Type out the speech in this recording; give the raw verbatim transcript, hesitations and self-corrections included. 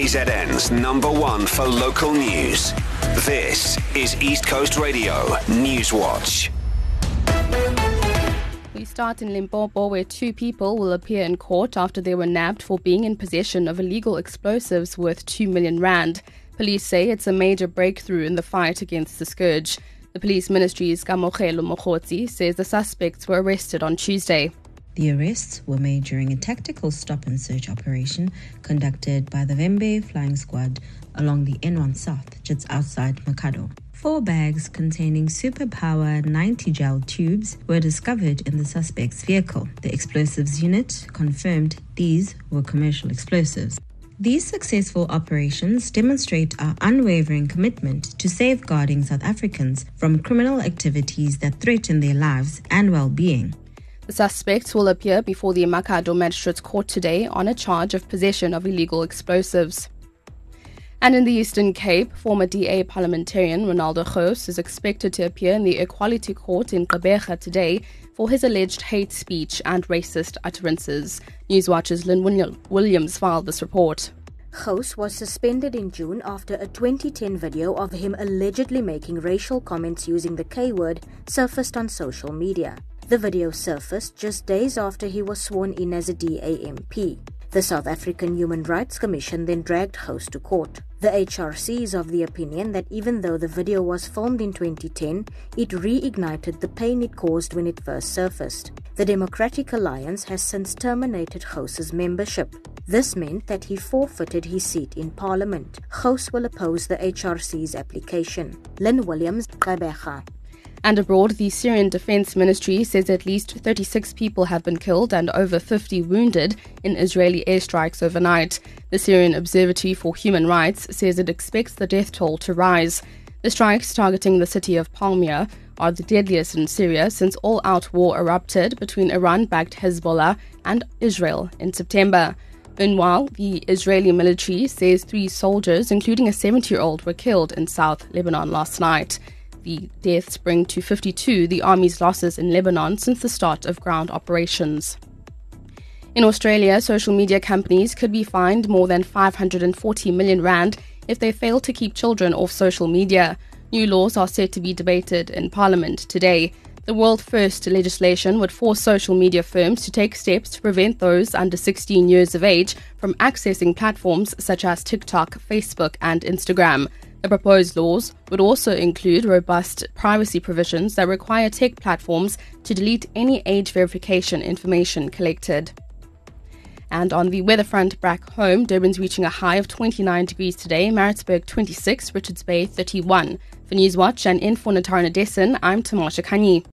K Z N's number one for local news. This is East Coast Radio News Watch. We start in Limpopo, where two people will appear in court after they were nabbed for being in possession of illegal explosives worth two million rand. Police say it's a major breakthrough in the fight against the scourge. The police ministry's Kamogelo Mokgotsi says the suspects were arrested on Tuesday. The arrests were made during a tactical stop-and-search operation conducted by the Vembe Flying Squad along the N one South, just outside Makado. Four bags containing superpower ninety gel tubes were discovered in the suspect's vehicle. The explosives unit confirmed these were commercial explosives. These successful operations demonstrate our unwavering commitment to safeguarding South Africans from criminal activities that threaten their lives and well-being. The suspects will appear before the Makado Magistrates Court today on a charge of possession of illegal explosives. And in the Eastern Cape, former D A parliamentarian Ronaldo Gous is expected to appear in the Equality Court in Gqeberha today for his alleged hate speech and racist utterances. Newswatch's Lynn Williams filed this report. Gous was suspended in June after a twenty ten video of him allegedly making racial comments using the K-word surfaced on social media. The video surfaced just days after he was sworn in as a D A M P. The South African Human Rights Commission then dragged Gous to court. The H R C is of the opinion that even though the video was filmed in twenty ten, it reignited the pain it caused when it first surfaced. The Democratic Alliance has since terminated Gous's membership. This meant that he forfeited his seat in Parliament. Gous will oppose the H R C's application. Lynn Williams, Gqeberha. And abroad, the Syrian Defense Ministry says at least thirty-six people have been killed and over fifty wounded in Israeli airstrikes overnight. The Syrian Observatory for Human Rights says it expects the death toll to rise. The strikes targeting the city of Palmyra are the deadliest in Syria since all-out war erupted between Iran-backed Hezbollah and Israel in September. Meanwhile, the Israeli military says three soldiers, including a seventy-year-old, were killed in South Lebanon last night. The deaths bring to fifty-two the army's losses in Lebanon since the start of ground operations. In Australia, social media companies could be fined more than five hundred forty million rand if they fail to keep children off social media. New laws are set to be debated in Parliament today. The world-first legislation would force social media firms to take steps to prevent those under sixteen years of age from accessing platforms such as TikTok, Facebook and Instagram. The proposed laws would also include robust privacy provisions that require tech platforms to delete any age verification information collected. And on the weather front back home, Durban's reaching a high of twenty-nine degrees today, Maritzburg twenty-six, Richards Bay thirty-one. For Newswatch and in for Natarna Dessen, I'm Tamasha Kani.